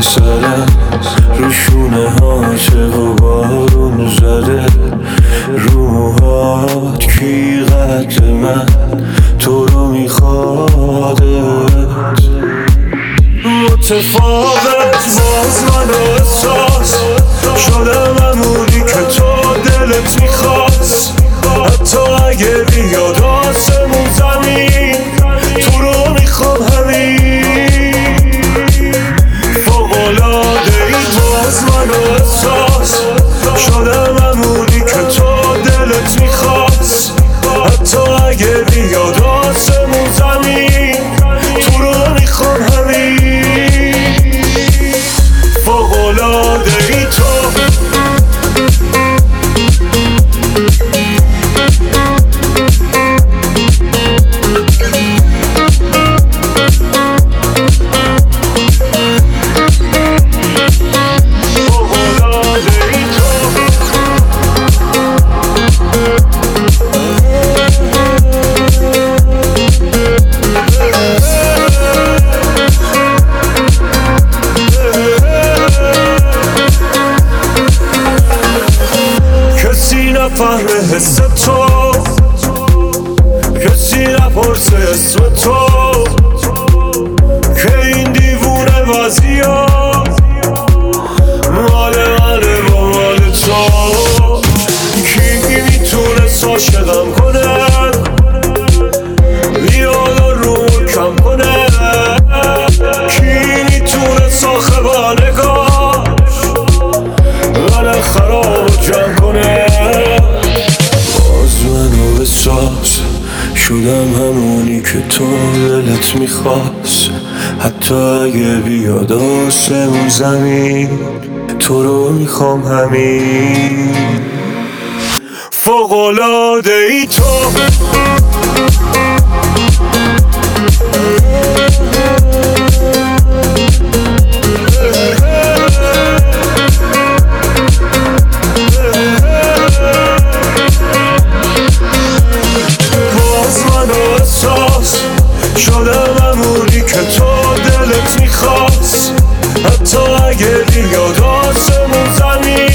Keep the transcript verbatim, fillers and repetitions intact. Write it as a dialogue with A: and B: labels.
A: سرم رو شونه هاته و بارون زده رو موهات کی قد من تو رو میخوادت متفاوت باز من احساس شدم همونی که تو دلت میخواست حتی اگه بیاد آسمون زمین تو رو میخوام همین فوق‌العاده ای باز من احساس شدم همونی که تو دلت میخواست حتی اگه بیاد آسمون زمین تو رو میخوام همین فوق‌العاده ای تو نفهمه حس تو کسی نپرسه اسم تو که این دیوونه وضعیات مال منه با مال تو کی میتونه عاشقم کنه بیاد و رو کم کنه کی میتونه ساخه با نگاش من خراب و جمع کنه احساس شدم همونی که تو دلت میخواست حتی اگه بیاد آسمون زمین تو رو میخوام همین فوق‌العاده ای تو شدم همونی که تو دلت میخواست حتی اگه بیاد آسمون زمین